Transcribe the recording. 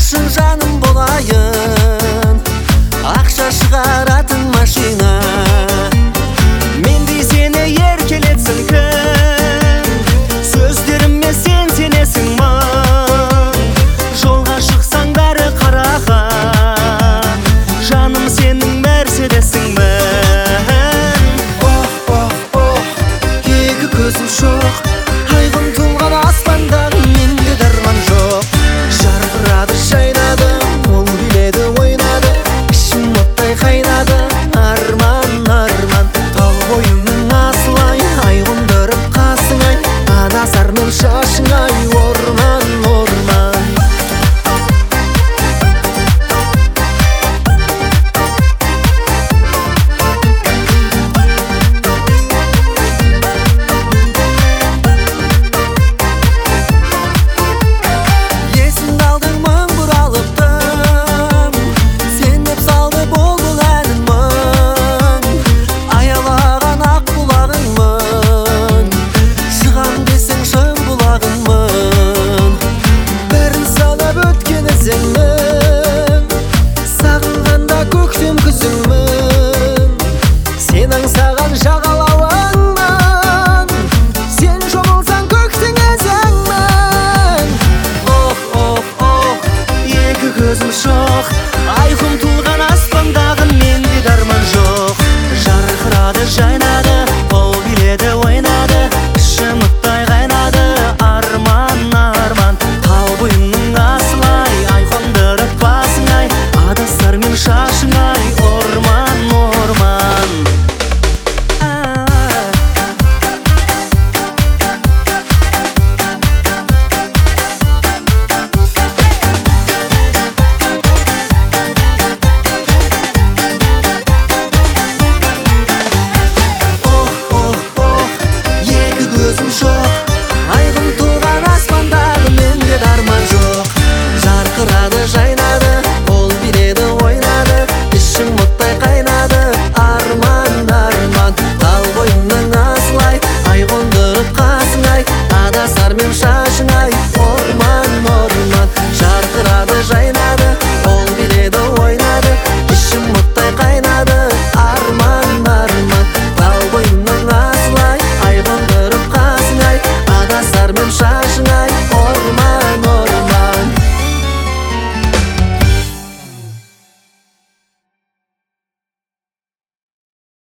Шын жаным болайын, ақша шығаратын машина. Мендей сені еркелетсін кім, сөздеріме сен сенесің мың. Жолға шықсаң бәрі қараған, жаным сенің мерседесіңмін. Екі көзім шоқ, айқын тұлған аспандағы менде дарман жоқ. Жарқырады жайнады, ол биледі ойнады, ішім оттай қайнады. Арман, арман, тал бойыңның асылай, ай қондырып қасыңай, адасар мен шашыңай, орман, орман. Сағынғанда көктем күзіңмін, сен аңсаған жағалауыңмын, сен жомылсаң көктің өзіңмін. Екі көзім шоқ, айқын тұлған аспандағы менде дарман жоқ. Жарқырады жайнады, ол биледі ойнады, ішім оттай қайнады. Арман, арман, тал бойымның асылай, ай қондырып басыңай, адасар мен шашыңай, орман, орман. Екі көзім жоқ, айқын туған аспандағы менде дарман жоқ. Жарқырады жайнады, ол биледі ойнады, ішім оттай қайнады. Арман, арман, тал бойыңның асылай, ай қондырып қасыңай, адасар мен шашыңай, орман, орман. Жарқырады жайнады,